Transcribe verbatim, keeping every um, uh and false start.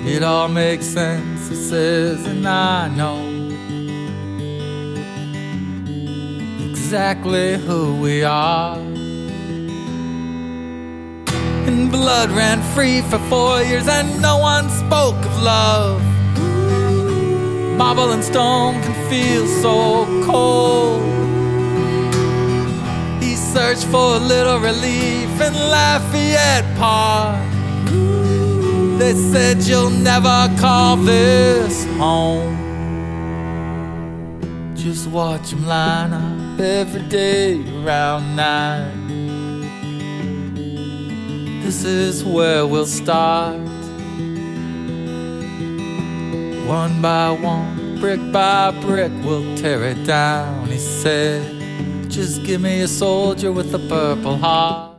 It all makes sense, he says, and I know exactly who we are. And blood ran free for four years and no one spoke of love. Marble and stone can feel so cold. He searched for a little relief in Lafayette Park. They said you'll never call this home. Just watch him line up every day around nine. This is where we'll start. One by one, brick by brick, we'll tear it down. He said, just give me a soldier with a purple heart.